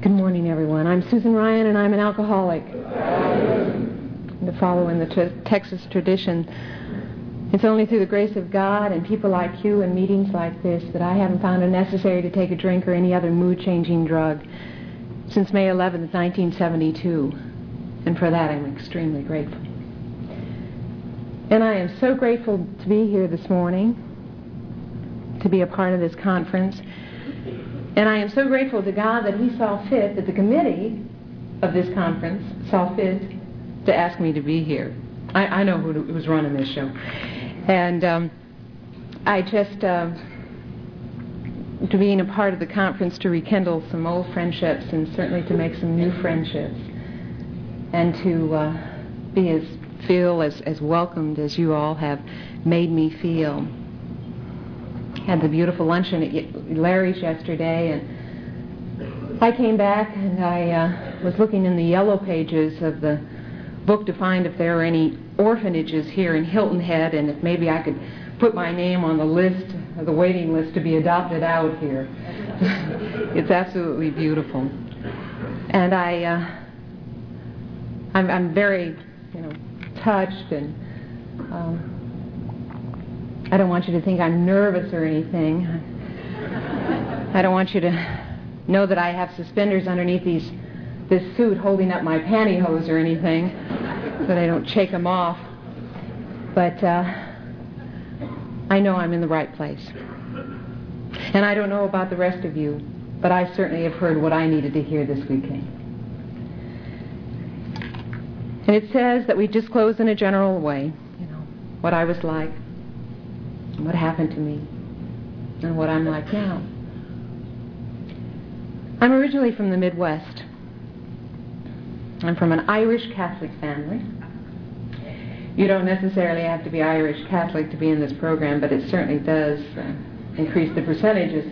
Good morning, everyone. I'm Susan Ryan, and I'm an alcoholic. To follow in the Texas tradition, it's only through the grace of God and people like you and meetings like this that I haven't found it necessary to take a drink or any other mood-changing drug since May 11th, 1972. And for that, I'm extremely grateful. And I am so grateful to be here this morning, to be a part of this conference. And I am so grateful to God that He saw fit, that the committee of this conference saw fit to ask me to be here. I know who was running this show. And I just, to being a part of the conference, to rekindle some old friendships and certainly to make some new friendships. And to feel as welcomed as you all have made me feel. Had the beautiful luncheon at Larry's yesterday, and I came back and I was looking in the yellow pages of the book to find if there were any orphanages here in Hilton Head, and if maybe I could put my name on the list, the waiting list to be adopted out here. It's absolutely beautiful, and I'm very, touched, and I don't want you to think I'm nervous or anything. I don't want you to know that I have suspenders underneath this suit holding up my pantyhose or anything, that I don't shake them off. But I know I'm in the right place. And I don't know about the rest of you, but I certainly have heard what I needed to hear this weekend. And it says that we disclose in a general way, what I was like, what happened to me, and what I'm like now. I'm originally from the Midwest. I'm from an Irish Catholic family. You don't necessarily have to be Irish Catholic to be in this program, but it certainly does increase the percentages.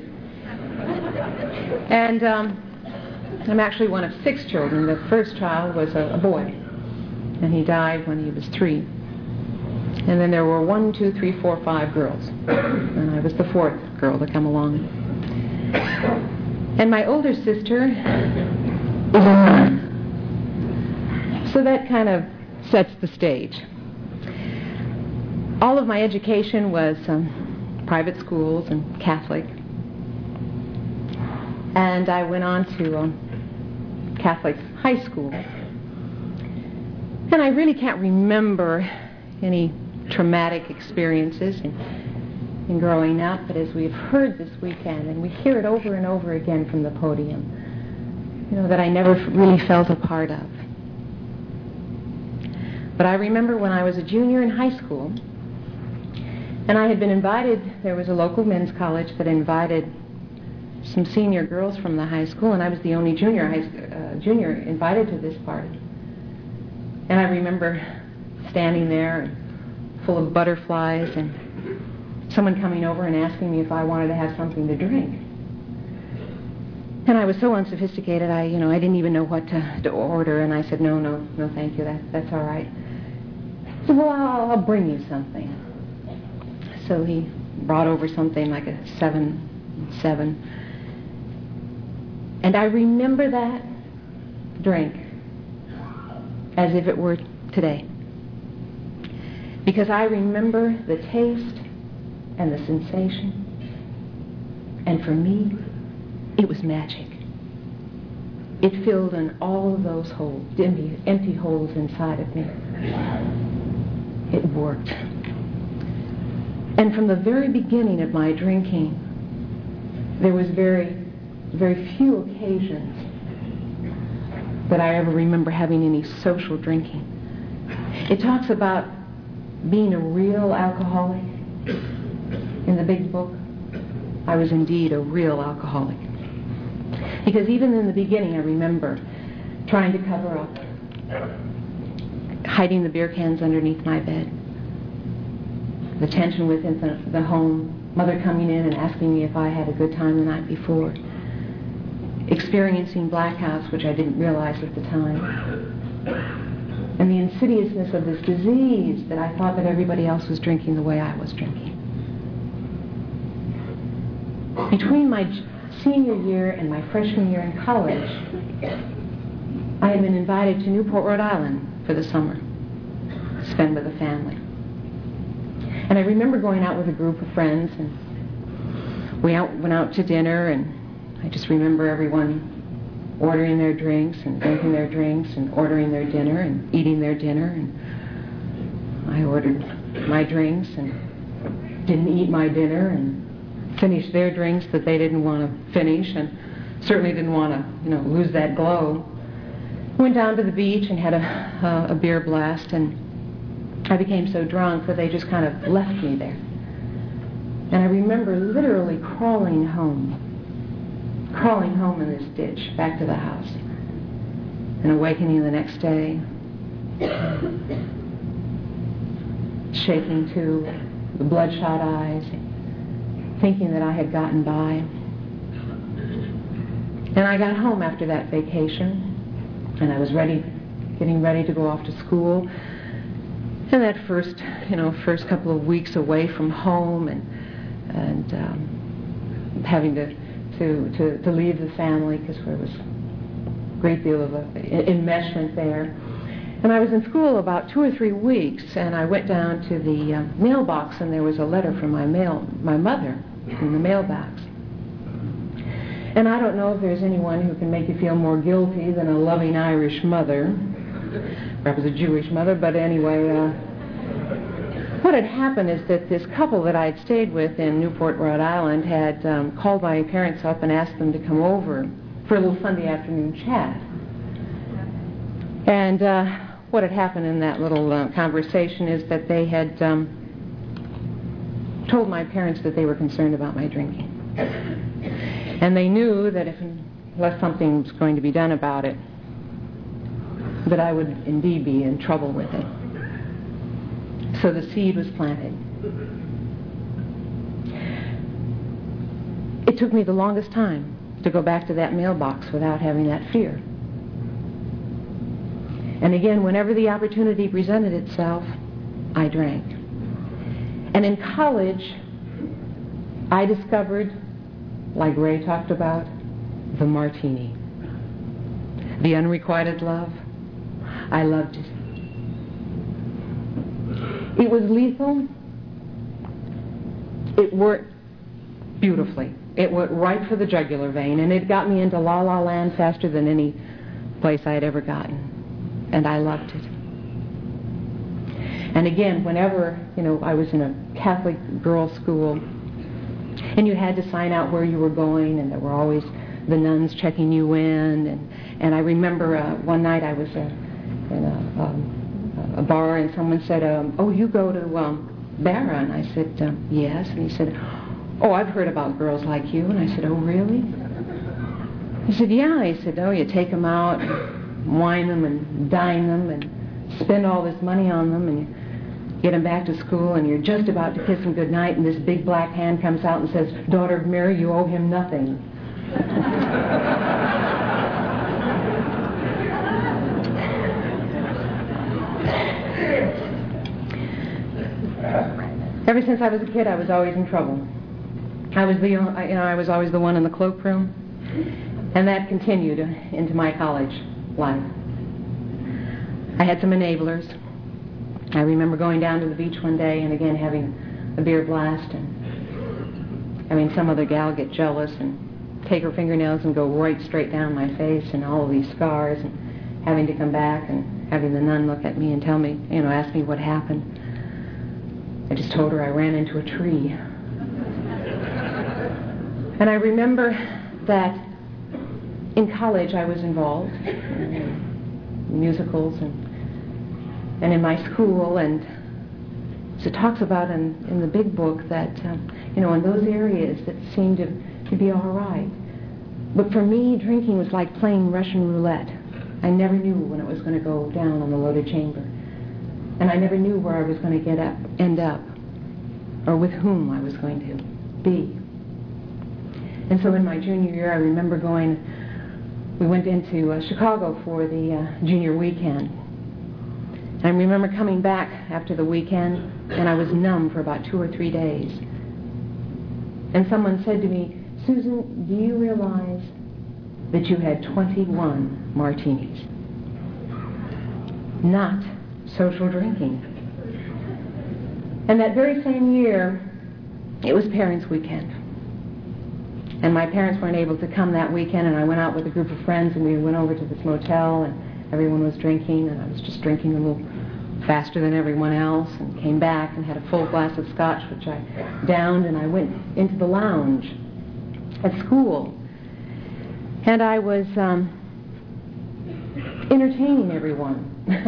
And I'm actually one of 6 children. The first child was a boy, and he died when he was 3. And then there were 1, 2, 3, 4, 5 girls. And I was the 4th girl to come along. And my older sister is a nun. So that kind of sets the stage. All of my education was private schools and Catholic. And I went on to Catholic high school. And I really can't remember any traumatic experiences in growing up, but as we've heard this weekend, and we hear it over and over again from the podium, that I never really felt a part of. But I remember when I was a junior in high school, and I had been invited, there was a local men's college that invited some senior girls from the high school, and I was the only junior invited to this party. And I remember standing there full of butterflies, and someone coming over and asking me if I wanted to have something to drink. And I was so unsophisticated, I didn't even know what to order, and I said, no, thank you, that's all right. He said, well, I'll bring you something. So he brought over something like a 7-7. And I remember that drink as if it were today. Because I remember the taste and the sensation. And for me, it was magic. It filled in all of those holes, empty holes inside of me. It worked. And from the very beginning of my drinking, there was very, very few occasions that I ever remember having any social drinking. It talks about being a real alcoholic in the big book. I was indeed a real alcoholic. Because even in the beginning, I remember trying to cover up, hiding the beer cans underneath my bed, the tension within the home, mother coming in and asking me if I had a good time the night before, experiencing blackouts, which I didn't realize at the time, and the insidiousness of this disease that I thought that everybody else was drinking the way I was drinking. Between my senior year and my freshman year in college, I had been invited to Newport, Rhode Island for the summer to spend with the family. And I remember going out with a group of friends, and we went out to dinner, and I just remember everyone ordering their drinks and drinking their drinks and ordering their dinner and eating their dinner. And I ordered my drinks and didn't eat my dinner and finished their drinks that they didn't want to finish and certainly didn't want to, lose that glow. Went down to the beach and had a beer blast, and I became so drunk that they just kind of left me there. And I remember literally crawling home in this ditch back to the house, and awakening the next day, shaking to the bloodshot eyes, thinking that I had gotten by. And I got home after that vacation, and I was getting ready to go off to school. And that first couple of weeks away from home, and having to leave the family because there was a great deal of enmeshment there. And I was in school about 2 or 3 weeks, and I went down to the mailbox, and there was a letter from my mother in the mailbox. And I don't know if there's anyone who can make you feel more guilty than a loving Irish mother. Perhaps a Jewish mother, but anyway, what had happened is that this couple that I had stayed with in Newport, Rhode Island, had called my parents up and asked them to come over for a little Sunday afternoon chat. And what had happened in that little conversation is that they had told my parents that they were concerned about my drinking. And they knew that unless something was going to be done about it, that I would indeed be in trouble with it. So the seed was planted. It took me the longest time to go back to that mailbox without having that fear. And again, whenever the opportunity presented itself, I drank. And in college, I discovered, like Ray talked about, the martini. The unrequited love. I loved it. It was lethal. It worked beautifully. It went right for the jugular vein, and it got me into La La Land faster than any place I had ever gotten. And I loved it. And again, whenever, I was in a Catholic girls' school, and you had to sign out where you were going, and there were always the nuns checking you in. And I remember one night I was in a bar, and someone said, "Oh, you go to Barra?" And I said, "Yes." And he said, "Oh, I've heard about girls like you." And I said, "Oh, really?" He said, "Yeah." He said, "Oh, you take them out, and wine them and dine them and spend all this money on them, and you get them back to school, and you're just about to kiss them goodnight, and this big black hand comes out and says, 'Daughter of Mary, you owe him nothing.'" Ever since I was a kid, I was always in trouble. I was always the one in the cloakroom, and that continued into my college life. I had some enablers. I remember going down to the beach one day and again having a beer blast and having some other gal get jealous and take her fingernails and go right straight down my face and all of these scars, and having to come back and having the nun look at me and tell me, ask me what happened. I just told her I ran into a tree. And I remember that in college I was involved in musicals and in my school, and so it talks about in the big book that, in those areas that seemed to be all right. But for me, drinking was like playing Russian roulette. I never knew when it was going to go down on the loaded chamber. And I never knew where I was going to end up, or with whom I was going to be. And so in my junior year, I remember we went into Chicago for the junior weekend. And I remember coming back after the weekend, and I was numb for about 2 or 3 days. And someone said to me, "Susan, do you realize that you had 21 martinis. Not social drinking. And that very same year, it was Parents' Weekend. And my parents weren't able to come that weekend, and I went out with a group of friends, and we went over to this motel, and everyone was drinking, and I was just drinking a little faster than everyone else, and came back and had a full glass of scotch, which I downed, and I went into the lounge at school. And I was entertaining everyone.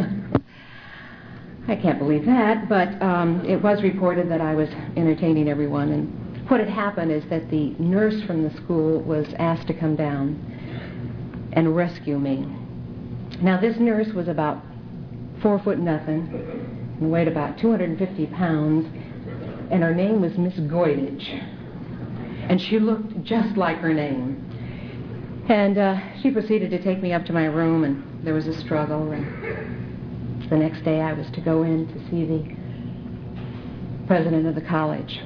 I can't believe that, but it was reported that I was entertaining everyone. And what had happened is that the nurse from the school was asked to come down and rescue me. Now, this nurse was about 4 foot nothing and weighed about 250 pounds, and her name was Miss Goydage. And she looked just like her name. And she proceeded to take me up to my room, and there was a struggle. And the next day I was to go in to see the president of the college.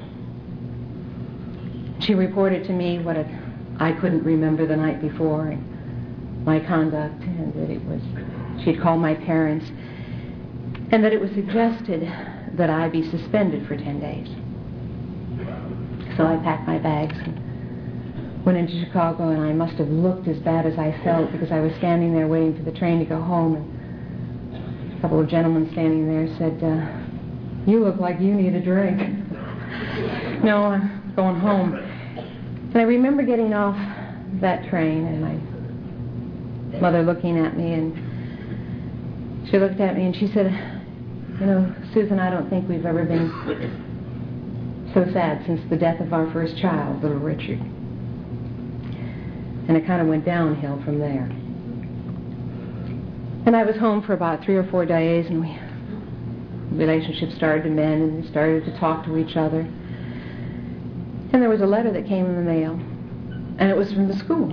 She reported to me what I couldn't remember the night before, and my conduct, and that it was, she'd called my parents, and that it was suggested that I be suspended for 10 days. So I packed my bags and went into Chicago, and I must have looked as bad as I felt, because I was standing there waiting for the train to go home, and a couple of gentlemen standing there said, "You look like you need a drink." No, I'm going home. And I remember getting off that train, and my mother looking at me, and she looked at me and she said, "You know, Susan, I don't think we've ever been so sad since the death of our first child, little Richard." And it kind of went downhill from there. And I was home for about 3 or 4 days, and relationships started to mend, and we started to talk to each other. And there was a letter that came in the mail, and it was from the school.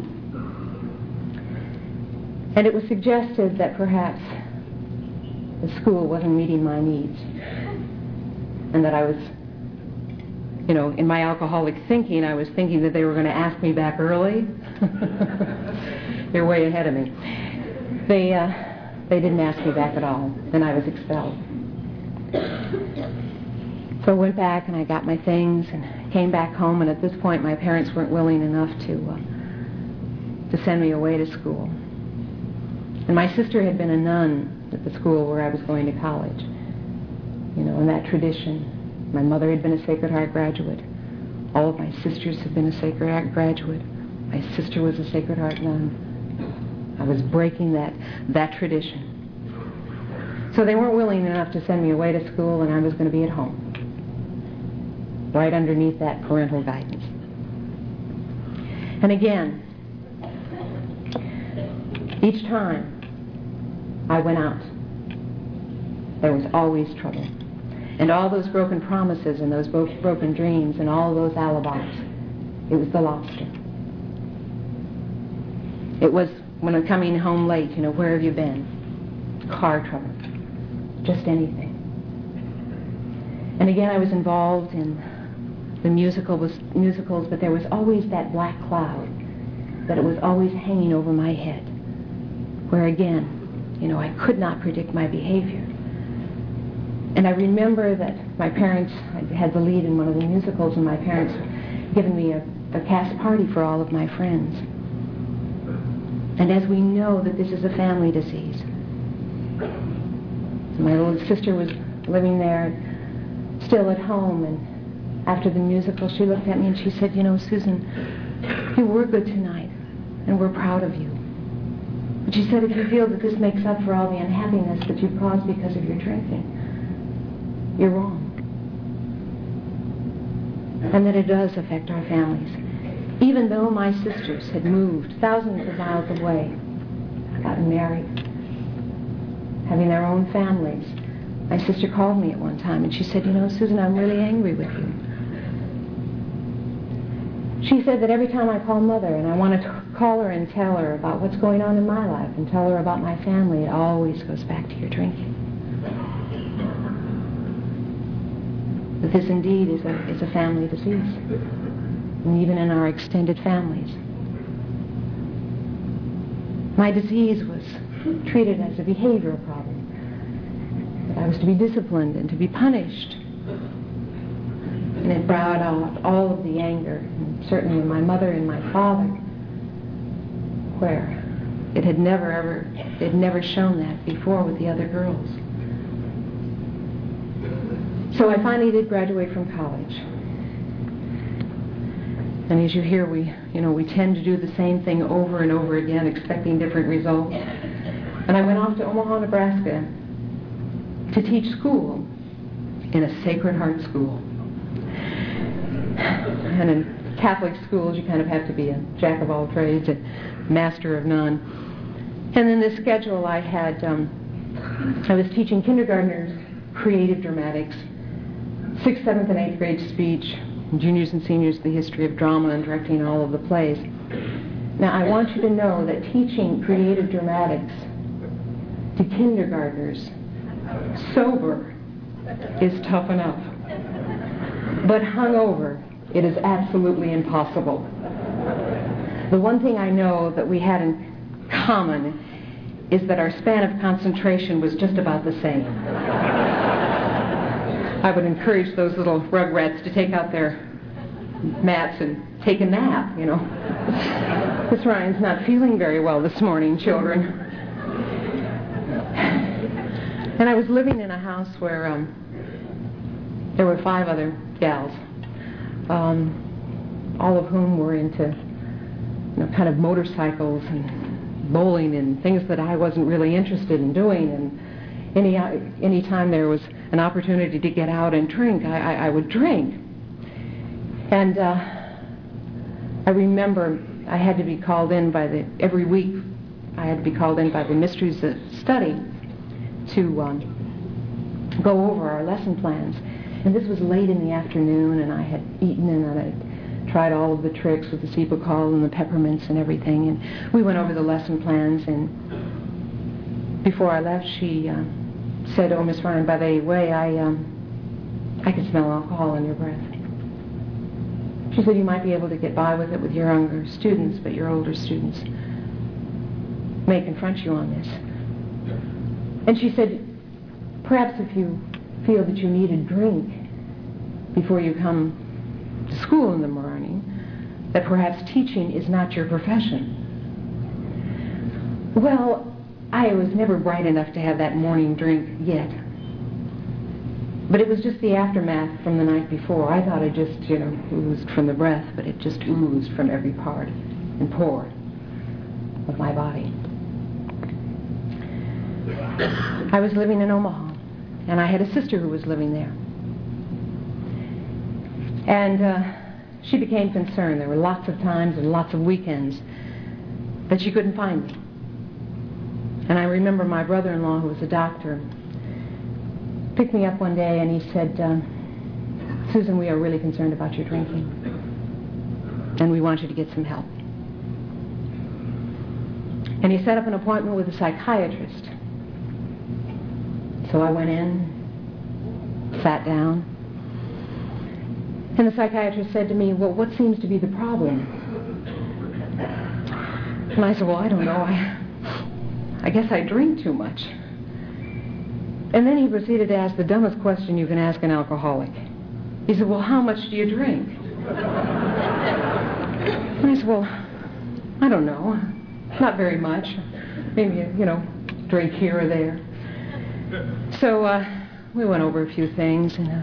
And it was suggested that perhaps the school wasn't meeting my needs, and that I was, you know, in my alcoholic thinking, I was thinking that they were going to ask me back early. They're way ahead of me. They didn't ask me back at all, and I was expelled. So I went back and I got my things and came back home, and at this point my parents weren't willing enough to send me away to school. And my sister had been a nun at the school where I was going to college. You know, in that tradition, my mother had been a Sacred Heart graduate. All of my sisters had been a Sacred Heart graduate. My sister was a Sacred Heart nun. I was breaking that tradition. So they weren't willing enough to send me away to school, and I was going to be at home, right underneath that parental guidance. And again, each time I went out, there was always trouble. And all those broken promises and those broken dreams and all those alibis, it was the lobster. It was when I'm coming home late, you know, where have you been? Car trouble. Just anything. And again, I was involved in the musicals, but there was always that black cloud that it was always hanging over my head, where again, you know, I could not predict my behavior. And I remember that my parents, I had the lead in one of the musicals, and my parents given me a cast party for all of my friends. And as we know that this is a family disease, my little sister was living there, still at home, and after the musical, she looked at me and she said, "You know, Susan, you were good tonight, and we're proud of you. But she said, if you feel that this makes up for all the unhappiness that you've caused because of your drinking, you're wrong. And that it does affect our families. Even though my sisters had moved thousands of miles away, gotten married, having their own families, my sister called me at one time and she said, "You know, Susan, I'm really angry with you." She said that every time I call Mother and I want to call her and tell her about what's going on in my life and tell her about my family, it always goes back to your drinking. That this indeed is a family disease, and even in our extended families. My disease was treated as a behavioral problem. That I was to be disciplined and to be punished. And it brought out all of the anger, and certainly in my mother and my father, where it had they'd never shown that before with the other girls. So I finally did graduate from college. And as you hear, we tend to do the same thing over and over again, expecting different results. And I went off to Omaha, Nebraska to teach school in a Sacred Heart school. And in Catholic schools, you kind of have to be a jack of all trades, a master of none. And in this schedule I had, I was teaching kindergartners creative dramatics, 6th, 7th, and 8th grade speech, juniors and seniors the history of drama, and directing all of the plays. Now I want you to know that teaching creative dramatics to kindergartners sober is tough enough. But hungover, it is absolutely impossible. The one thing I know that we had in common is that our span of concentration was just about the same. I would encourage those little rugrats to take out their mats and take a nap, Miss Ryan's not feeling very well this morning, children. And I was living in a house where there were 5 other gals, all of whom were into kind of motorcycles and bowling and things that I wasn't really interested in doing. And any time there was an opportunity to get out and drink, I would drink. And I remember I had to be called in every week I had to be called in by the Mysteries of Study to go over our lesson plans. And this was late in the afternoon, and I had eaten and I tried all of the tricks with the Cepacol and the peppermints and everything, and we went over the lesson plans. And before I left, she said, "Oh, Miss Ryan, by the way, I can smell alcohol in your breath." She said, "You might be able to get by with it with your younger students, but your older students may confront you on this." And she said, "Perhaps if you feel that you need a drink before you come to school in the morning, that perhaps teaching is not your profession." Well, I was never bright enough to have that morning drink yet. But it was just the aftermath from the night before. I thought it just, oozed from the breath, but it just oozed from every part and pore of my body. I was living in Omaha, and I had a sister who was living there. And she became concerned. There were lots of times and lots of weekends that she couldn't find me. And I remember my brother-in-law, who was a doctor, picked me up one day and he said, "Susan, we are really concerned about your drinking, and we want you to get some help." And he set up an appointment with a psychiatrist. So I went in, sat down, and the psychiatrist said to me, "Well, what seems to be the problem?" And I said, "Well, I don't know. I guess I drink too much." And then he proceeded to ask the dumbest question you can ask an alcoholic. He said, "Well, how much do you drink?" And I said, "Well, I don't know. Not very much. Maybe, drink here or there." So we went over a few things, and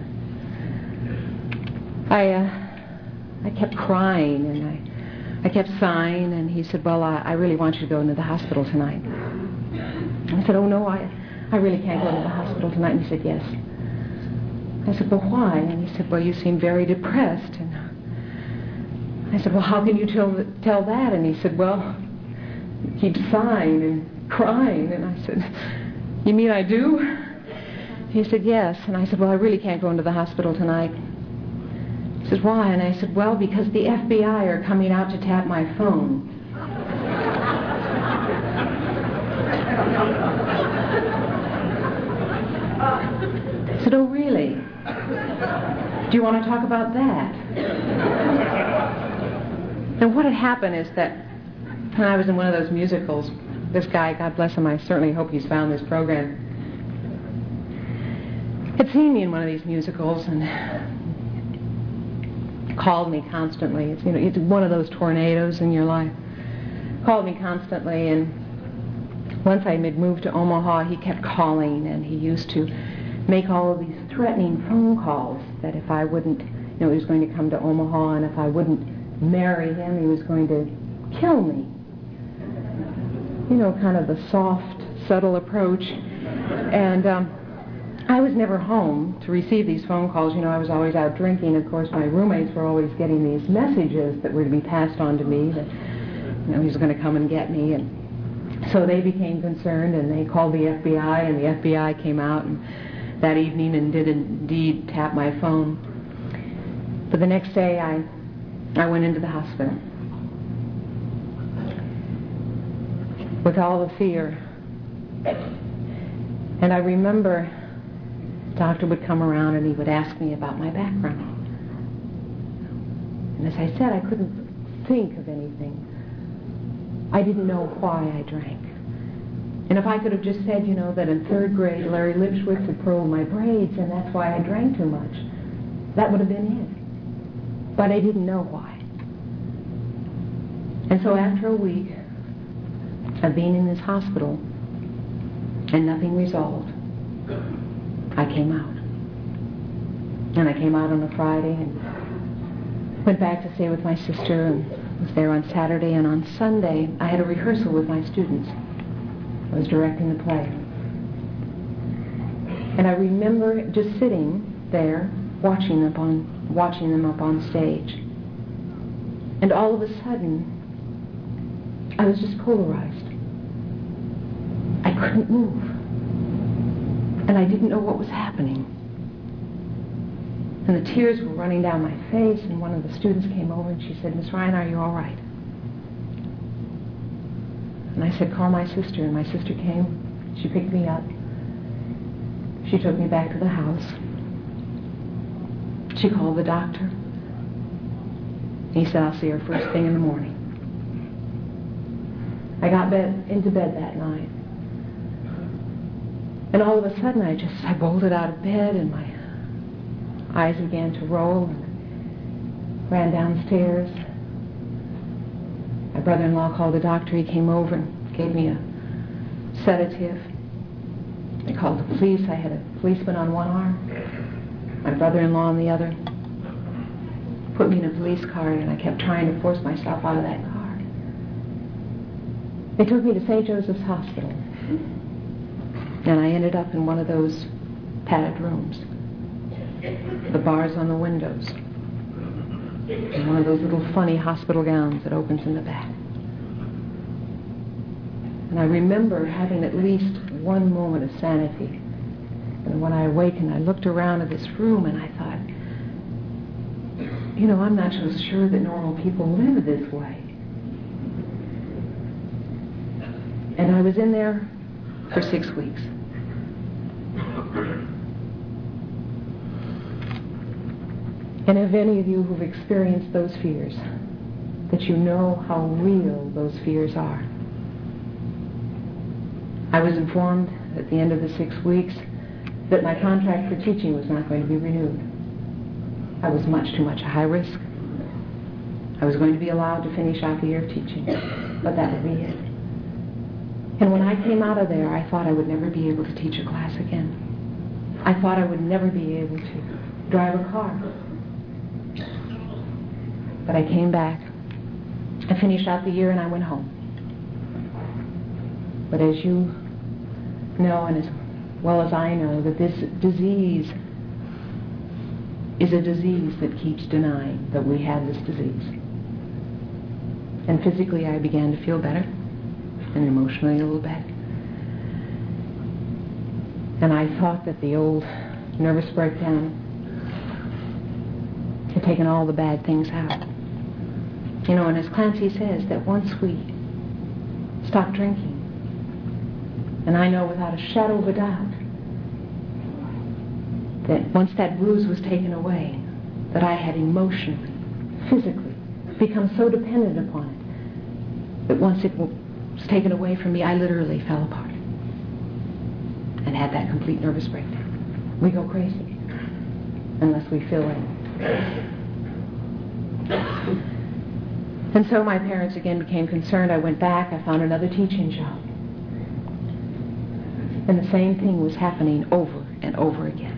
I kept crying, and I kept sighing, and he said, "Well, I really want you to go into the hospital tonight." I said, "Oh, no, I really can't go into the hospital tonight." And he said, "Yes." I said, "But why?" And he said, "Well, you seem very depressed." And I said, "Well, how can you tell that?" And he said, "Well, you keep sighing and crying." And I said, "You mean I do?" He said, "Yes." And I said, "Well, I really can't go into the hospital tonight." He said, "Why?" And I said, "Well, because the FBI are coming out to tap my phone." I said, "Oh, really? Do you want to talk about that?" And what had happened is that when I was in one of those musicals, this guy, God bless him, I certainly hope he's found this program, had seen me in one of these musicals and called me constantly. It's one of those tornadoes in your life. Called me constantly, and once I had moved to Omaha, he kept calling, and he used to make all of these threatening phone calls that if I wouldn't, he was going to come to Omaha, and if I wouldn't marry him, he was going to kill me. Kind of the soft, subtle approach. And I was never home to receive these phone calls. I was always out drinking. Of course, my roommates were always getting these messages that were to be passed on to me that, he was going to come and get me. And so they became concerned, and they called the FBI, and the FBI came out that evening and did indeed tap my phone. But the next day, I went into the hospital with all the fear. And I remember the doctor would come around and he would ask me about my background. And as I said, I couldn't think of anything. I didn't know why I drank. And if I could have just said, that in third grade Larry Lipschwitz had pulled my braids and that's why I drank too much, that would have been it. But I didn't know why. And so after a week of being in this hospital and nothing resolved, I came out. And I came out on a Friday and went back to stay with my sister and was there on Saturday, and on Sunday I had a rehearsal with my students. I was directing the play. And I remember just sitting there watching them up on stage. And all of a sudden, I was just polarized. I couldn't move. And I didn't know what was happening. And the tears were running down my face, and one of the students came over and she said, "Miss Ryan, are you all right?" And I said, "Call my sister." And my sister came. She picked me up. She took me back to the house. She called the doctor. He said, "I'll see her first thing in the morning." I got into bed that night. And all of a sudden, I bolted out of bed, and my eyes began to roll, and ran downstairs. My brother-in-law called the doctor. He came over and gave me a sedative. They called the police. I had a policeman on one arm, my brother-in-law on the other. Put me in a police car, and I kept trying to force myself out of that car. They took me to St. Joseph's Hospital, and I ended up in one of those padded rooms, the bars on the windows, and one of those little funny hospital gowns that opens in the back. And I remember having at least one moment of sanity. And when I awakened, I looked around at this room and I thought, I'm not so sure that normal people live this way. And I was in there for 6 weeks. And if any of you who've experienced those fears, that you know how real those fears are. I was informed at the end of the 6 weeks that my contract for teaching was not going to be renewed. I was too much a high risk. I was going to be allowed to finish out the year of teaching, but that would be it. And when I came out of there, I thought I would never be able to teach a class again. I thought I would never be able to drive a car. But I came back. I finished out the year and I went home. But as you know, and as well as I know, that this disease is a disease that keeps denying that we have this disease. And physically I began to feel better, and emotionally a little better. And I thought that the old nervous breakdown had taken all the bad things out. And as Clancy says, that once we stop drinking, and I know without a shadow of a doubt that once that bruise was taken away, that I had emotionally, physically, become so dependent upon it, that once it was taken away from me, I literally fell apart and had that complete nervous breakdown. We go crazy unless we fill in. And so my parents again became concerned. I went back, I found another teaching job. And the same thing was happening over and over again.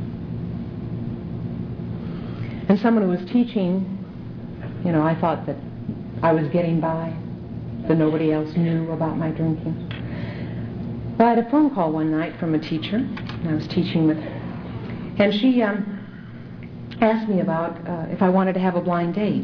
And someone who was teaching, I thought that I was getting by, that nobody else knew about my drinking. Well, I had a phone call one night from a teacher, and I was teaching with her. And she asked me about if I wanted to have a blind date.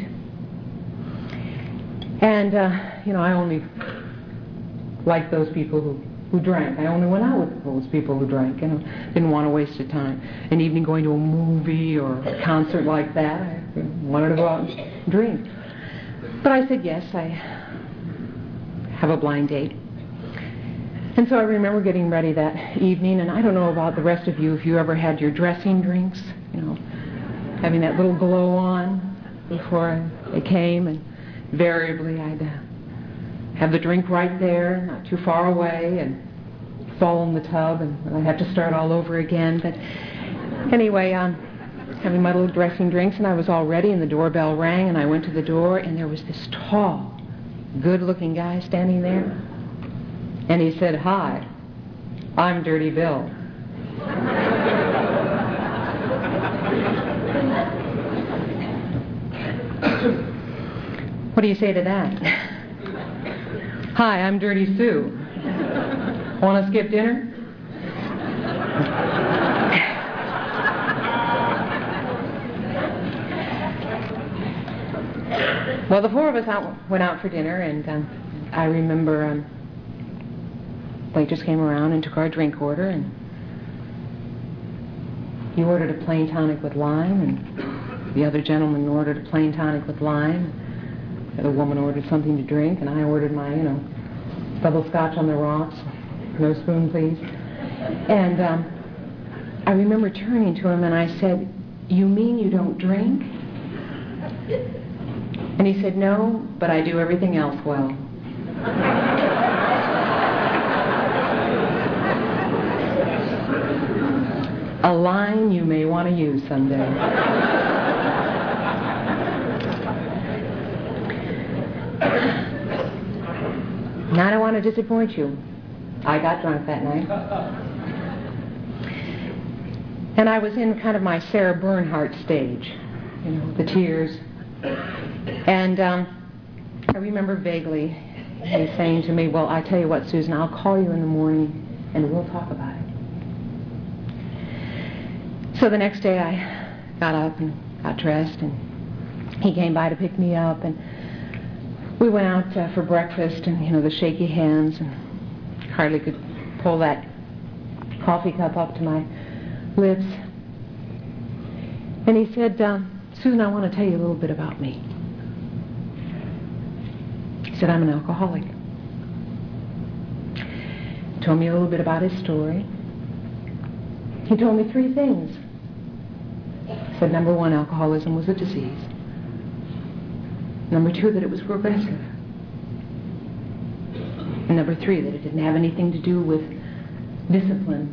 And, I only liked those people who drank. I only went out with those people who drank. Didn't want to waste the time. An evening going to a movie or a concert like that, I wanted to go out and drink. But I said, yes, I have a blind date. And so I remember getting ready that evening, and I don't know about the rest of you, if you ever had your dressing drinks, having that little glow on before they came, and invariably I'd have the drink right there, not too far away, and fall in the tub, and I'd have to start all over again. But anyway, having my little dressing drinks, and I was all ready, and the doorbell rang, and I went to the door, and there was this tall, good-looking guy standing there. And he said, "Hi, I'm Dirty Bill." What do you say to that? "Hi, I'm Dirty Sue. Want to skip dinner?" Well, the four of us went out for dinner, and I remember waitress came around and took our drink order, and he ordered a plain tonic with lime, and the other gentleman ordered a plain tonic with lime. The other woman ordered something to drink, and I ordered my, double scotch on the rocks. No spoon, please. And I remember turning to him and I said, "You mean you don't drink?" And he said, "No, but I do everything else well." A line you may want to use someday. Now I don't want to disappoint you. I got drunk that night. And I was in kind of my Sarah Bernhardt stage, the tears. And I remember vaguely him saying to me, "Well, I tell you what, Susan, I'll call you in the morning and we'll talk about it." So the next day I got up and got dressed, and he came by to pick me up, and we went out for breakfast, and the shaky hands, and hardly could pull that coffee cup up to my lips. And he said, "Susan, I want to tell you a little bit about me." He said, "I'm an alcoholic." He told me a little bit about his story. He told me three things. He said, number one, alcoholism was a disease. Number two, that it was progressive. And number three, that it didn't have anything to do with discipline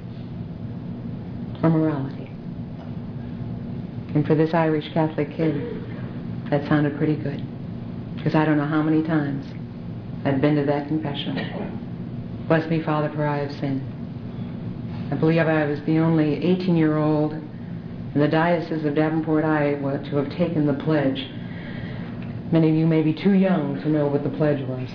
or morality. And for this Irish Catholic kid, that sounded pretty good. Because I don't know how many times I'd been to that confessional. "Bless me, Father, for I have sinned." I believe I was the only 18-year-old in the Diocese of Davenport, Iowa, to have taken the pledge. Many of you may be too young to know what the pledge was.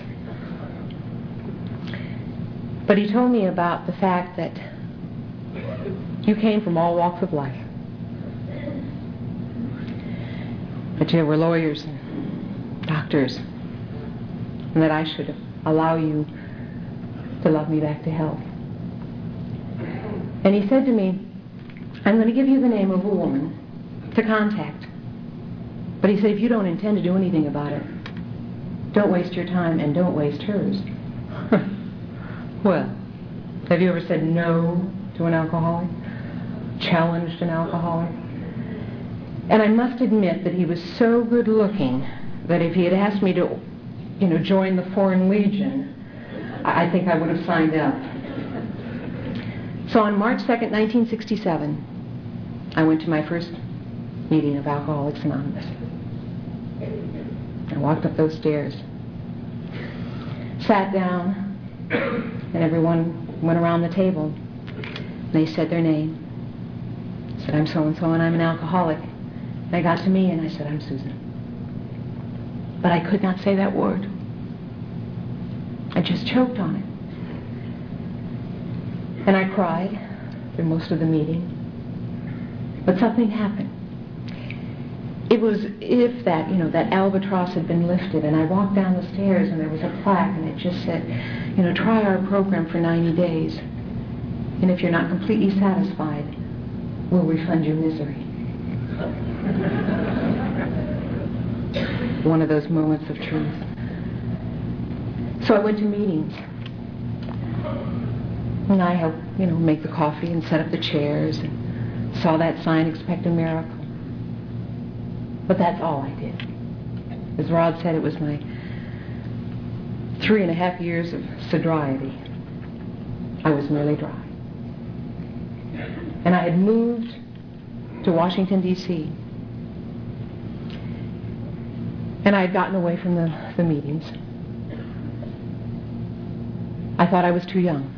But he told me about the fact that you came from all walks of life. That you were lawyers and doctors, and that I should allow you to love me back to health. And he said to me, "I'm going to give you the name of a woman to contact. But he said, if you don't intend to do anything about it, don't waste your time and don't waste hers." Well, have you ever said no to an alcoholic? Challenged an alcoholic? And I must admit that he was so good looking that if he had asked me to, join the Foreign Legion, I think I would have signed up. So on March 2nd, 1967, I went to my first meeting of Alcoholics Anonymous. I walked up those stairs, sat down, and everyone went around the table. They said their name. I said, I'm so-and-so, and I'm an alcoholic. They got to me, and I said, I'm Susan. But I could not say that word. I just choked on it. And I cried through most of the meeting. But something happened. It was if that, that albatross had been lifted, and I walked down the stairs and there was a plaque and it just said, try our program for 90 days. And if you're not completely satisfied, we'll refund your misery. One of those moments of truth. So I went to meetings. And I helped, make the coffee and set up the chairs and saw that sign, Expect a Miracle. But that's all I did. As Rod said, it was my 3.5 years of sobriety. I was merely dry. And I had moved to Washington, D.C. And I had gotten away from the meetings. I thought I was too young.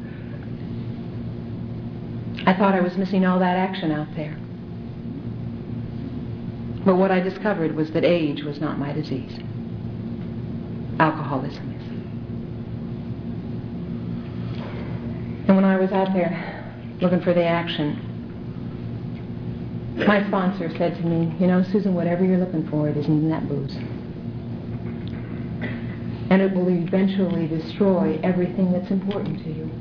I thought I was missing all that action out there. But what I discovered was that age was not my disease. Alcoholism is. And when I was out there looking for the action, my sponsor said to me, Susan, whatever you're looking for, it isn't in that booze. And it will eventually destroy everything that's important to you.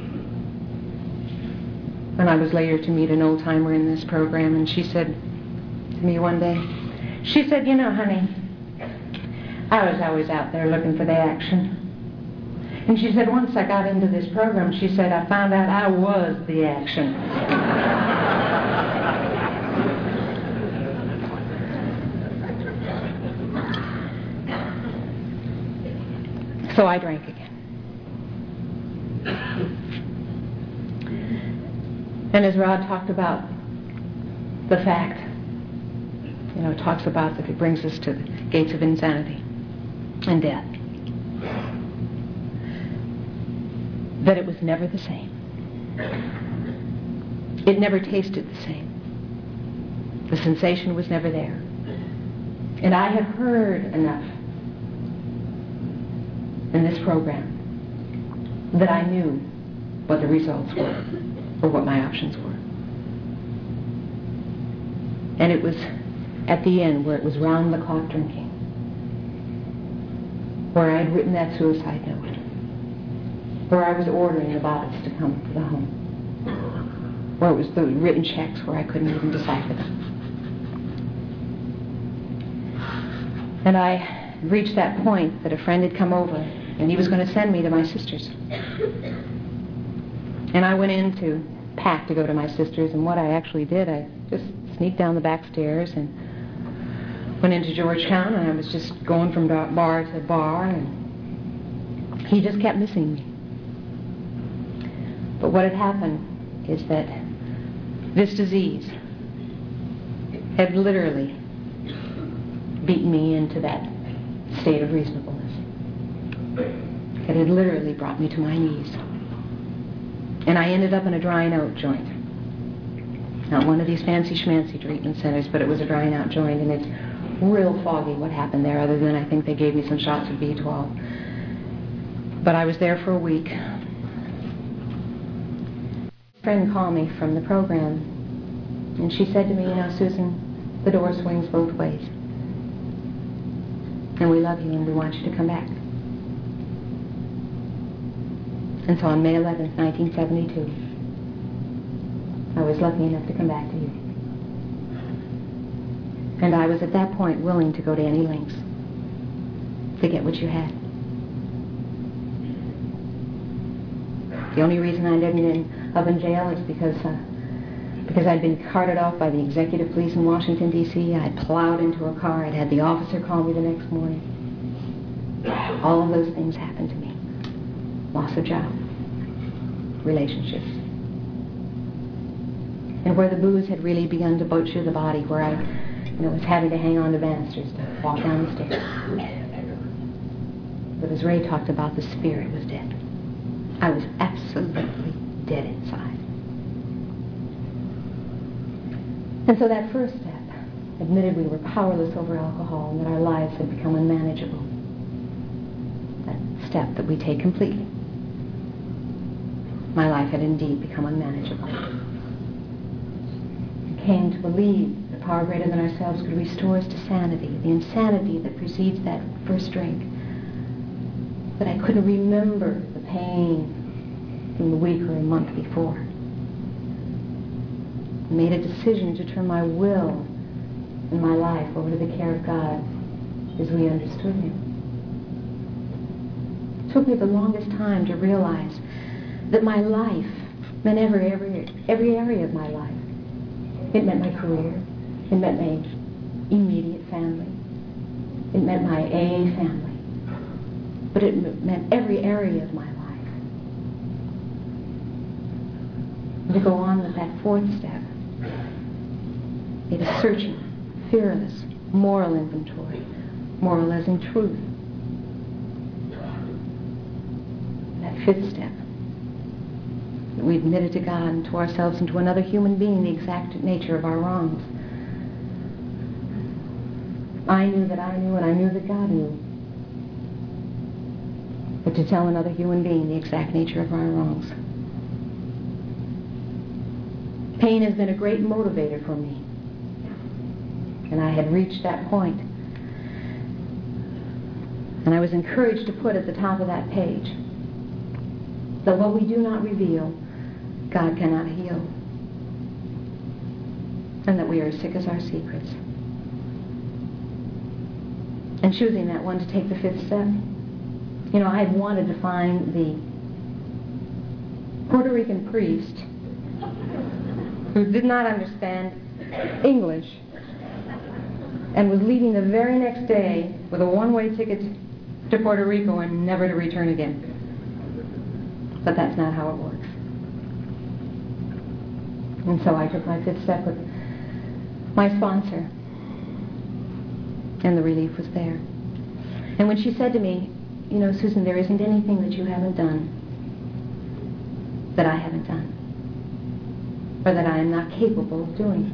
And I was later to meet an old-timer in this program, and she said to me one day, she said, honey, I was always out there looking for the action. And she said, once I got into this program, she said, I found out I was the action. So I drank again. And as Rod talked about the fact, it talks about that it brings us to the gates of insanity and death. That it was never the same. It never tasted the same. The sensation was never there. And I had heard enough in this program that I knew what the results were or what my options were. And it was at the end where it was round-the-clock drinking, where I had written that suicide note, where I was ordering the bottles to come to the home, where it was the written checks where I couldn't even decipher them. And I reached that point that a friend had come over and he was going to send me to my sister's. And I went in to pack to go to my sister's, and what I actually did, I just sneaked down the back stairs and went into Georgetown, and I was just going from bar to bar, and he just kept missing me. But what had happened is that this disease had literally beaten me into that state of reasonableness. It had literally brought me to my knees. And I ended up in a drying out joint. Not one of these fancy schmancy treatment centers, but it was a drying out joint, and it's real foggy what happened there, other than I think they gave me some shots of B12. But I was there for a week. A friend called me from the program, and she said to me, Susan, the door swings both ways. And we love you, and we want you to come back. And so on May 11th, 1972, I was lucky enough to come back to you. And I was at that point willing to go to any lengths to get what you had. The only reason I didn't end up in jail is because I'd been carted off by the executive police in Washington, D.C. I'd plowed into a car. I'd had the officer call me the next morning. All of those things happened to me. loss of job, relationships. And where the booze had really begun to butcher the body, where I was having to hang on to banisters to walk down the stairs. But as Ray talked about, the spirit was dead. I was absolutely dead inside. And so that first step admitted we were powerless over alcohol and that our lives had become unmanageable. That step that we take completely. My life had indeed become unmanageable. I came to believe the power greater than ourselves could restore us to sanity, the insanity that precedes that first drink. That I couldn't remember the pain from the week or a month before. I made a decision to turn my will and my life over to the care of God as we understood Him. It took me the longest time to realize that my life meant every area of my life. It meant my career. It meant my immediate family. It meant my AA family. But it meant every area of my life. And to go on with that fourth step, it is searching, fearless, moral inventory, moralizing truth. That fifth step, that we admitted to God and to ourselves and to another human being the exact nature of our wrongs. I knew that I knew, and I knew that God knew. But to tell another human being the exact nature of our wrongs. Pain has been a great motivator for me. And I had reached that point. And I was encouraged to put at the top of that page that what we do not reveal, God cannot heal. And that we are as sick as our secrets. And choosing that one to take the fifth step, I had wanted to find the Puerto Rican priest who did not understand English and was leaving the very next day with a one-way ticket to Puerto Rico and never to return again. But that's not how it works. And so I took my fifth step with my sponsor, and the relief was there. And when she said to me, Susan, there isn't anything that you haven't done that I haven't done, or that I am not capable of doing.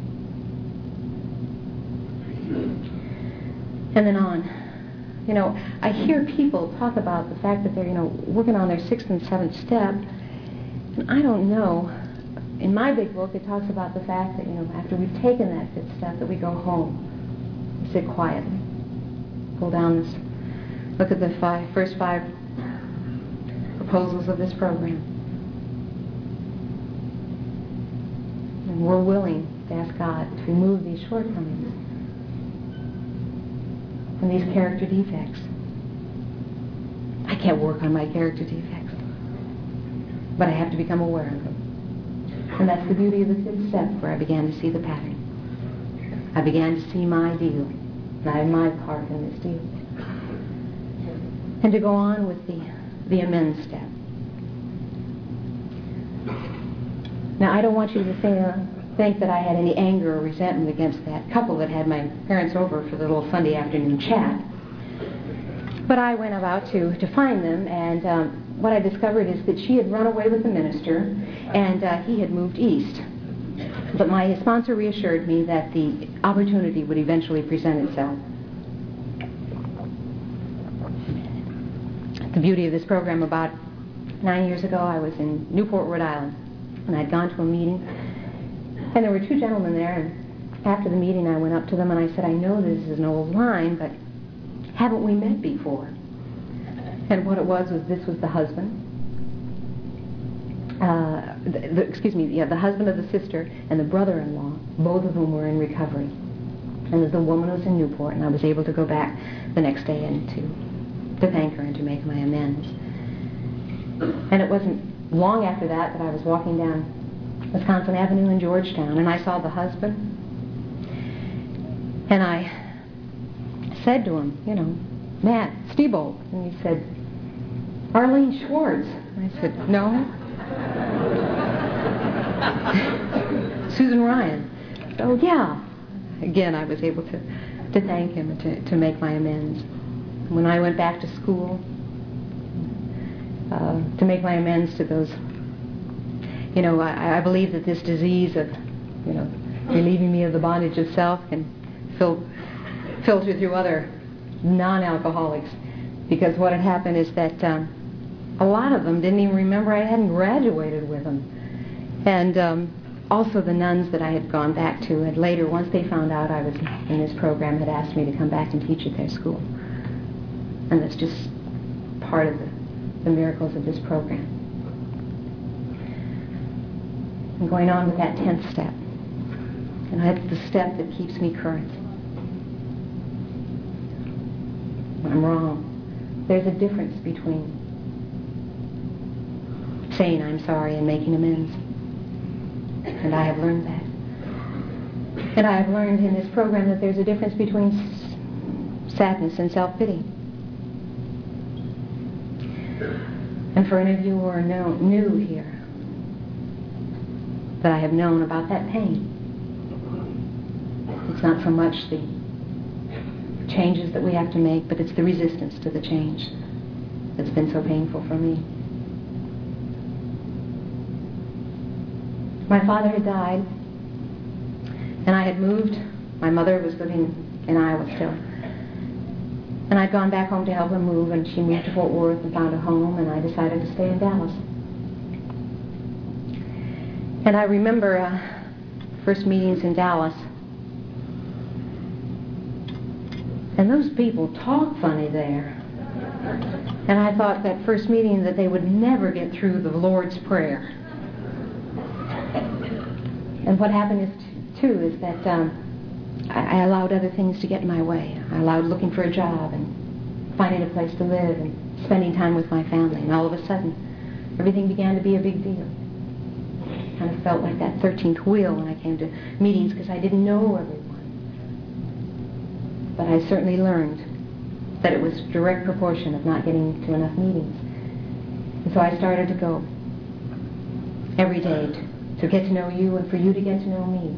And then on. I hear people talk about the fact that they're, working on their sixth and seventh step, and I don't know. In my big book, it talks about the fact that, after we've taken that fifth step, that we go home, we sit quietly, pull down this, look at the first five proposals of this program. And we're willing to ask God to remove these shortcomings and these character defects. I can't work on my character defects, but I have to become aware of them. And that's the beauty of the fifth step, where I began to see the pattern. I began to see my deal, and I have my part in this deal. And to go on with the amends step. Now, I don't want you to think that I had any anger or resentment against that couple that had my parents over for the little Sunday afternoon chat. But I went about to find them, and what I discovered is that she had run away with the minister, and he had moved east. But my sponsor reassured me that the opportunity would eventually present itself. The beauty of this program, about 9 years ago, I was in Newport, Rhode Island, and I'd gone to a meeting, and there were two gentlemen there, and after the meeting I went up to them and I said, I know this is an old line, but haven't we met before? And what it was this was the husband, the husband of the sister and the brother-in-law, both of whom were in recovery. And the woman was in Newport, and I was able to go back the next day and to thank her and to make my amends. And it wasn't long after that I was walking down Wisconsin Avenue in Georgetown, and I saw the husband, and I said to him, Matt Stiebold, and he said, Arlene Schwartz. I said, no. Susan Ryan. Oh, yeah. Again, I was able to thank him, to make my amends. When I went back to school, to make my amends to those, I believe that this disease of, relieving me of the bondage of self can filter through other non-alcoholics. Because what had happened is that a lot of them didn't even remember I hadn't graduated with them. And also the nuns that I had gone back to had later, once they found out I was in this program, had asked me to come back and teach at their school. And that's just part of the miracles of this program. I'm going on with that 10th step. And that's the step that keeps me current. When I'm wrong, there's a difference between saying I'm sorry and making amends. And I have learned that. And I have learned in this program that there's a difference between sadness and self-pity. And for any of you who are new here, that I have known about that pain, it's not so much the changes that we have to make, but it's the resistance to the change that's been so painful for me. My father had died, and I had moved. My mother was living in Iowa still. And I'd gone back home to help her move, and she moved to Fort Worth and found a home, and I decided to stay in Dallas. And I remember first meetings in Dallas, and those people talk funny there. And I thought that first meeting that they would never get through the Lord's Prayer. And what happened is, too, is that I allowed other things to get in my way. I allowed looking for a job and finding a place to live and spending time with my family. And all of a sudden, everything began to be a big deal. I kind of felt like that 13th wheel when I came to meetings because I didn't know everyone. But I certainly learned that it was a direct proportion of not getting to enough meetings. And so I started to go every day to get to know you and for you to get to know me.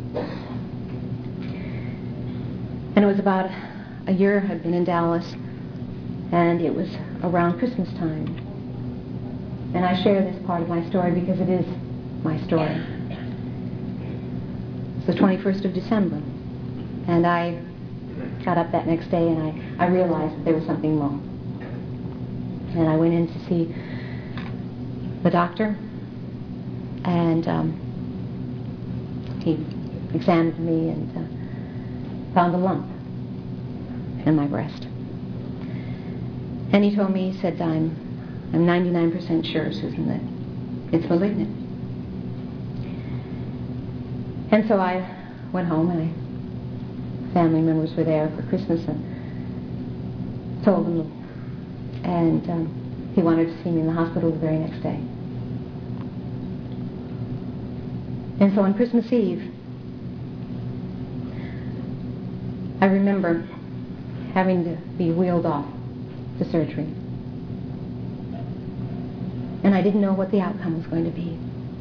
And it was about a year I'd been in Dallas, and it was around Christmas time. And I share this part of my story because it is my story. It's the 21st of December, and I got up that next day and I realized that there was something wrong. And I went in to see the doctor, and he examined me and found a lump in my breast. And he told me, he said, I'm 99% sure, Susan, that it's malignant. And so I went home, and family members were there for Christmas, and told them, and he wanted to see me in the hospital the very next day. And so on Christmas Eve, I remember having to be wheeled off to surgery. And I didn't know what the outcome was going to be.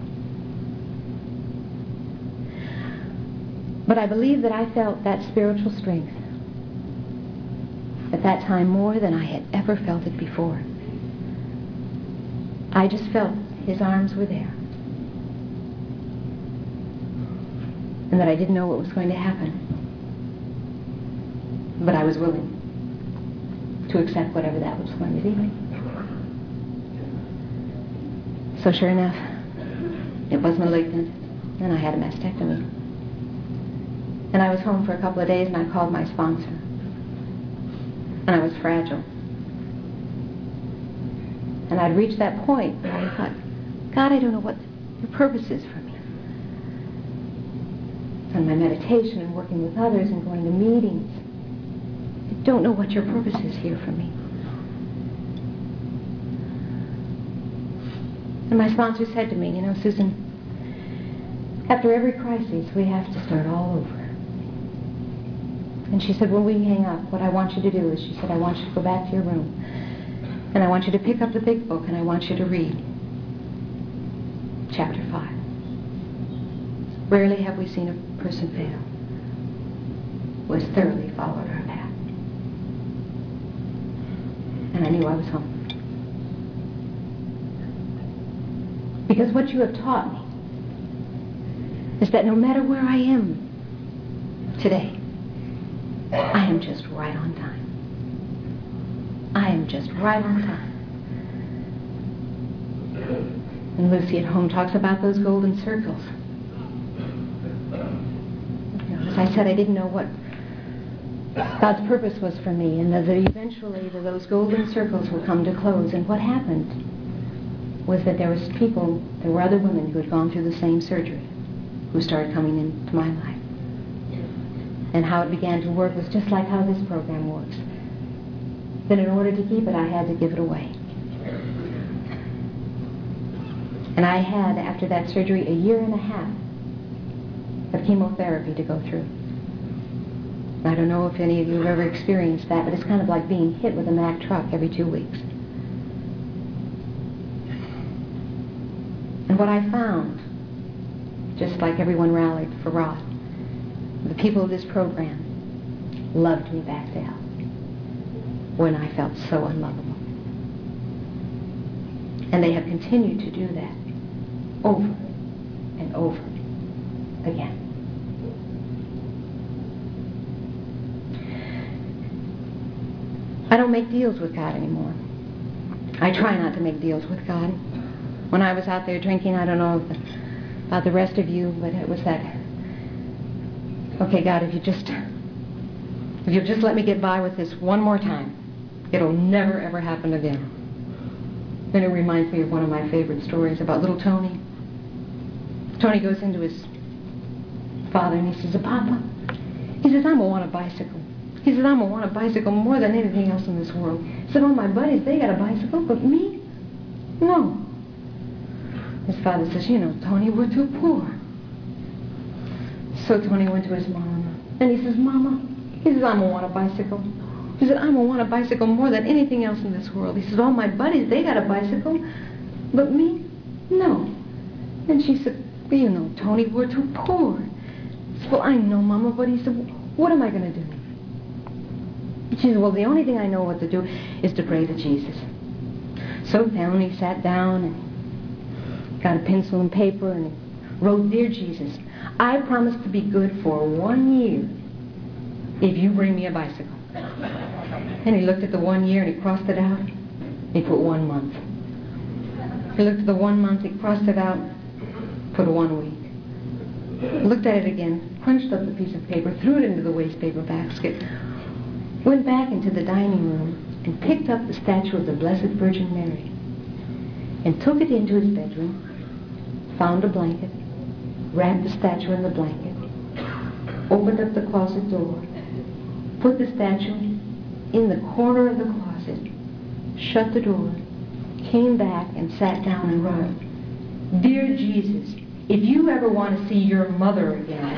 But I believe that I felt that spiritual strength at that time more than I had ever felt it before. I just felt his arms were there. And that I didn't know what was going to happen. But I was willing to accept whatever that was going to be. So sure enough, it was malignant, and I had a mastectomy. And I was home for a couple of days, and I called my sponsor. And I was fragile. And I'd reached that point where I thought, God, I don't know what your purpose is for me. And my meditation and working with others and going to meetings, I don't know what your purpose is here for me. And my sponsor said to me, Susan, after every crisis, we have to start all over. And she said, when we hang up, what I want you to do is, she said, I want you to go back to your room And I want you to pick up the big book and I want you to read chapter 5. Rarely have we seen a person fail who has thoroughly followed our path. And I knew I was home. Because what you have taught me is that no matter where I am today, I am just right on time. I am just right on time. And Lucy at home talks about those golden circles. As I said, I didn't know what God's purpose was for me, and that eventually those golden circles would come to close. And what happened was that there were other women who had gone through the same surgery, who started coming into my life. And how it began to work was just like how this program works. That in order to keep it, I had to give it away. And I had, after that surgery, 1.5 years of chemotherapy to go through. I don't know if any of you have ever experienced that, but it's kind of like being hit with a Mack truck every 2 weeks. And what I found, just like everyone rallied for Rod, the people of this program loved me back to health when I felt so unlovable. And they have continued to do that over and over again. I don't make deals with God anymore. I try not to make deals with God. When I was out there drinking, I don't know about the rest of you, but it was that, okay, God, if you'll just let me get by with this one more time, it'll never ever happen again. Then it reminds me of one of my favorite stories about little Tony. Tony goes into his father and he says, Papa, he says, I'm going to want a bicycle. He says, I'm going to want a bicycle more than anything else in this world. He said, all my buddies, they got a bicycle, but me? No. His father says, you know, Tony, we're too poor. So Tony went to his mama, and he says, Mama, he says, I'm going to want a bicycle. He said, I'm going to want a bicycle more than anything else in this world. He says, all my buddies, they got a bicycle, but me? No. And she said, well, you know, Tony, we're too poor. He said, well, I know, Mama, but he said, what am I going to do? She said, well, the only thing I know what to do is to pray to Jesus. So Tony sat down and got a pencil and paper and wrote, Dear Jesus, I promise to be good for 1 year if you bring me a bicycle. And he looked at the 1 year and he crossed it out. He put 1 month. He looked at the 1 month, he crossed it out, put 1 week. Looked at it again, crunched up the piece of paper, threw it into the waste paper basket, went back into the dining room and picked up the statue of the Blessed Virgin Mary and took it into his bedroom, found a blanket, wrapped the statue in the blanket, opened up the closet door, put the statue in the corner of the closet, shut the door, came back and sat down and wrote, Dear Jesus, if you ever want to see your mother again...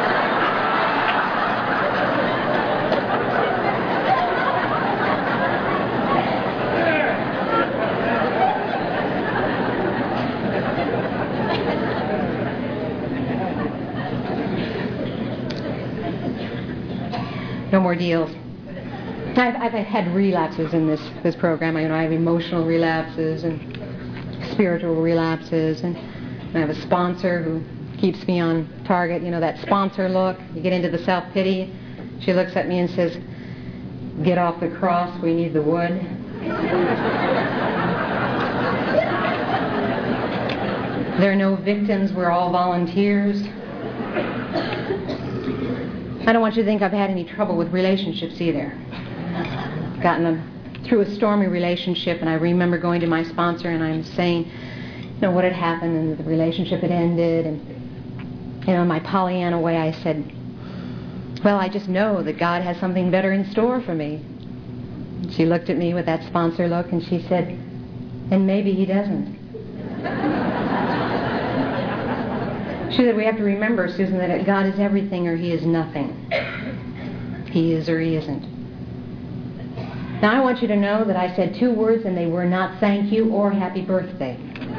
No more deals. I've had relapses in this program. I have emotional relapses and spiritual relapses, and I have a sponsor who keeps me on target. You know, that sponsor look. You get into the self-pity. She looks at me and says, get off the cross, we need the wood. There are no victims, we're all volunteers. I don't want you to think I've had any trouble with relationships either. I've gotten through a stormy relationship, and I remember going to my sponsor and I'm saying, you know, what had happened, and the relationship had ended, and, you know, in my Pollyanna way I said, well, I just know that God has something better in store for me. And she looked at me with that sponsor look and she said, and maybe he doesn't. She said, we have to remember, Susan, that God is everything or he is nothing. He is or he isn't. Now, I want you to know that I said 2 words, and they were not thank you or happy birthday.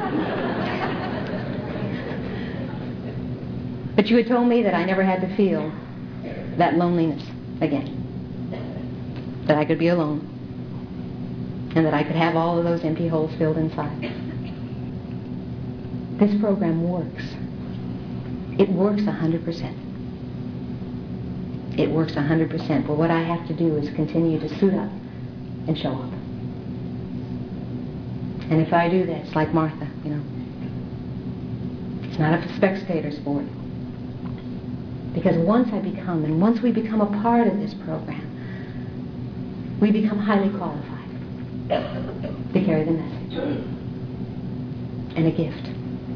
But you had told me that I never had to feel that loneliness again. That I could be alone. And that I could have all of those empty holes filled inside. This program works. It works 100%. It works 100%. But what I have to do is continue to suit up and show up. And if I do that, it's like Martha, you know. It's not a spectator sport. Because once we become a part of this program, we become highly qualified to carry the message. And a gift.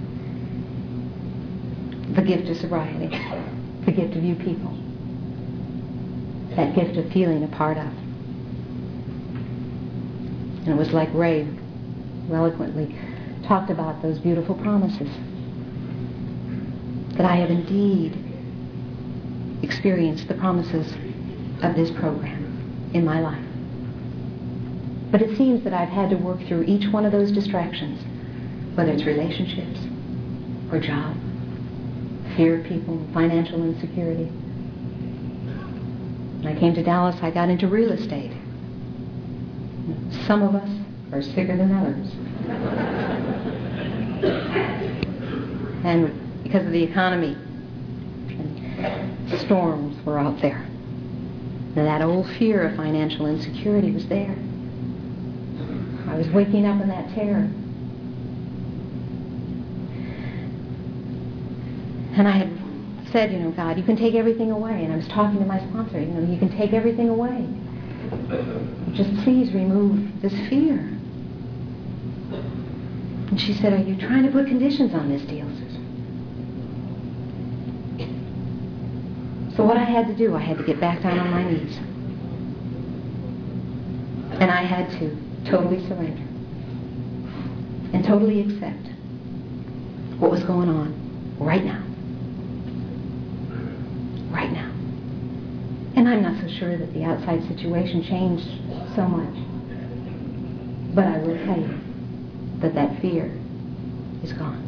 The gift of sobriety. The gift of you people. That gift of feeling a part of. And it was like Ray who eloquently talked about those beautiful promises. That I have indeed experienced the promises of this program in my life. But it seems that I've had to work through each one of those distractions, whether it's relationships or job, fear of people, financial insecurity. When I came to Dallas, I got into real estate. Some of us are sicker than others. And because of the economy, storms were out there. And that old fear of financial insecurity was there. I was waking up in that terror. And I had said, you know, God, you can take everything away. And I was talking to my sponsor, you know, you can take everything away. Just please remove this fear. And she said, are you trying to put conditions on this deal, Susan? So what I had to do, I had to get back down on my knees. And I had to totally surrender. And totally accept what was going on right now. Right now. And I'm not so sure that the outside situation changed so much. But I will tell you that that fear is gone.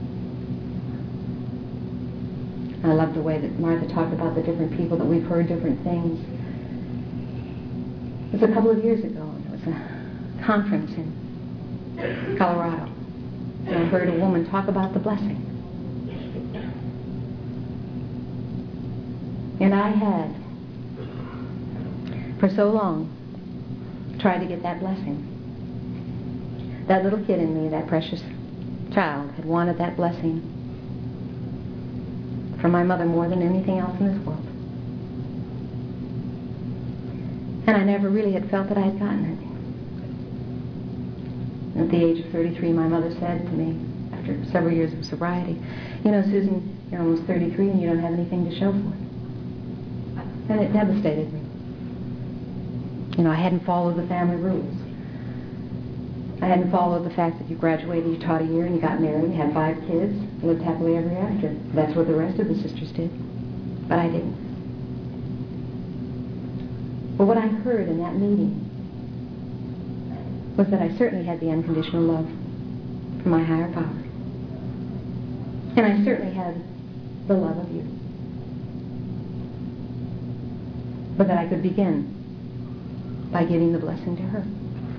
I love the way that Martha talked about the different people, that we've heard different things. It was a couple of years ago, and it was a conference in Colorado. And I heard a woman talk about the blessing. And I had, for so long, tried to get that blessing. That little kid in me, that precious child, had wanted that blessing from my mother more than anything else in this world. And I never really had felt that I had gotten it. At the age of 33, my mother said to me, after several years of sobriety, you know, Susan, you're almost 33 and you don't have anything to show for it. And it devastated me. You know, I hadn't followed the family rules. I hadn't followed the fact that you graduated, you taught a year, and you got married, and had 5 kids, lived happily ever after. That's what the rest of the sisters did. But I didn't. But what I heard in that meeting was that I certainly had the unconditional love from my higher power. And I certainly had the love of you. But that I could begin by giving the blessing to her.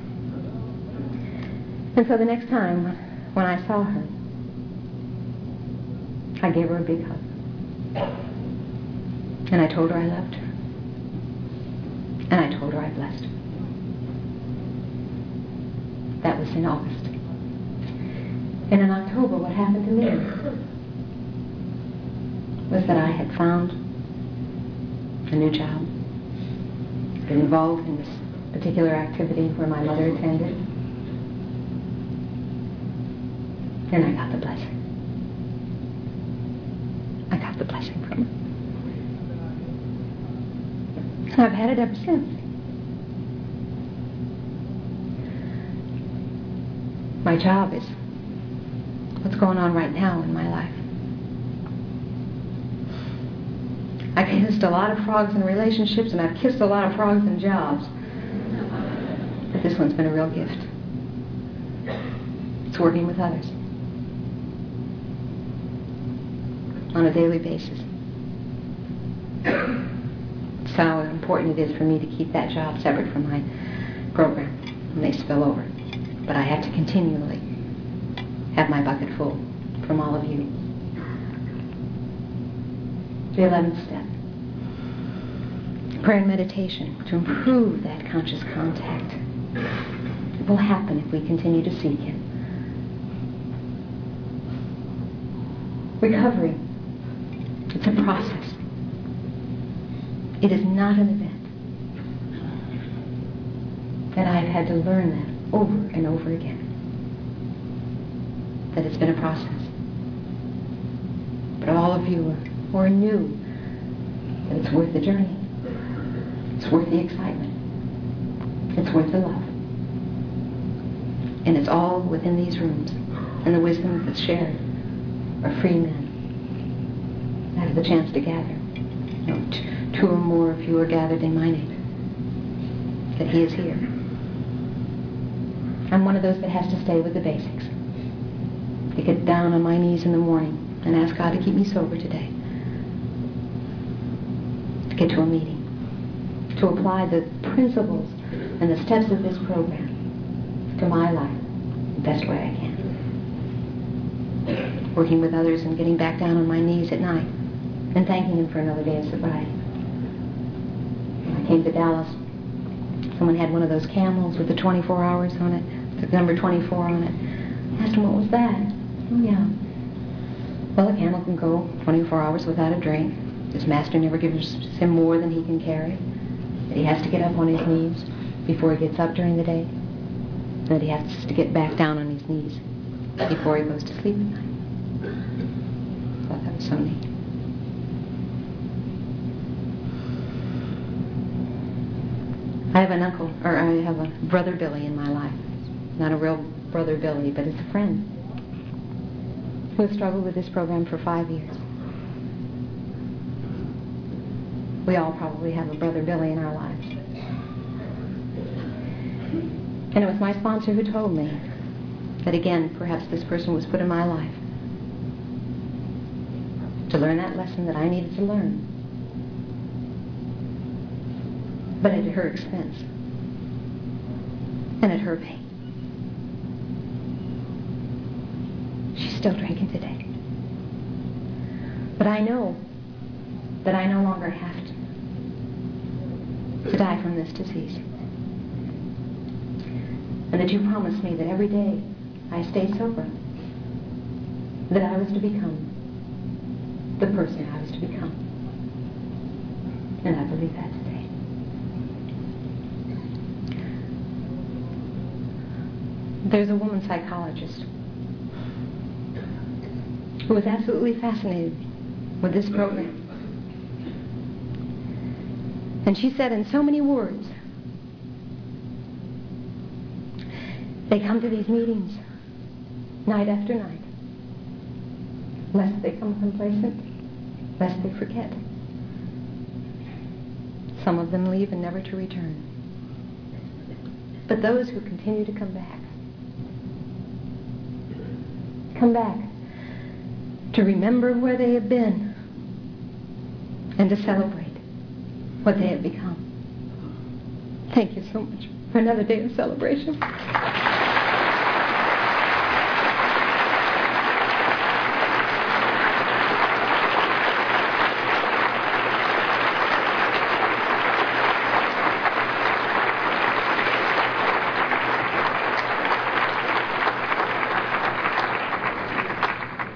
And so the next time when I saw her, I gave her a big hug. And I told her I loved her. And I told her I blessed her. That was in August. And in October, what happened to me was that I had found a new job, been involved in this particular activity where my mother attended, and I got the blessing. I got the blessing from her. And I've had it ever since. My job is what's going on right now in my life. I kissed a lot of frogs in relationships, and I've kissed a lot of frogs in jobs. But this one's been a real gift. It's working with others on a daily basis. It's how important it is for me to keep that job separate from my program when they spill over. But I have to continually have my bucket full from all of you. The 11th step. Prayer and meditation to improve that conscious contact. It will happen if we continue to seek it. Recovery. It's a process. It is not an event. And I've had to learn that over and over again. That it's been a process. But all of you who are new, that it's worth the journey. It's worth the excitement. It's worth the love. And it's all within these rooms. And the wisdom that's shared are free men. I have the chance to gather. You know, two or more if you are gathered in my name. That He is here. I'm one of those that has to stay with the basics. To get down on my knees in the morning and ask God to keep me sober today. To get to a meeting. To apply the principles and the steps of this program to my life the best way I can. Working with others and getting back down on my knees at night and thanking Him for another day of sobriety. When I came to Dallas, someone had one of those camels with the 24 hours on it, the number 24 on it. I asked him, what was that? Oh, yeah. Well, a camel can go 24 hours without a drink. His master never gives him more than he can carry. That he has to get up on his knees before he gets up during the day. That he has to get back down on his knees before he goes to sleep at night. I thought that was so neat. I have a brother Billy in my life. Not a real brother Billy, but it's a friend who has struggled with this program for 5 years. We all probably have a brother Billy in our lives. And it was my sponsor who told me that again, perhaps this person was put in my life to learn that lesson that I needed to learn. But at her expense. And at her pain. She's still drinking today. But I know that I no longer have to die from this disease. And that you promised me that every day I stayed sober, that I was to become the person I was to become. And I believe that today. There's a woman psychologist who was absolutely fascinated with this program. And she said in so many words, they come to these meetings night after night, lest they come complacent, lest they forget. Some of them leave and never to return. But those who continue to come back to remember where they have been and to celebrate what they have become. Thank you so much for another day of celebration.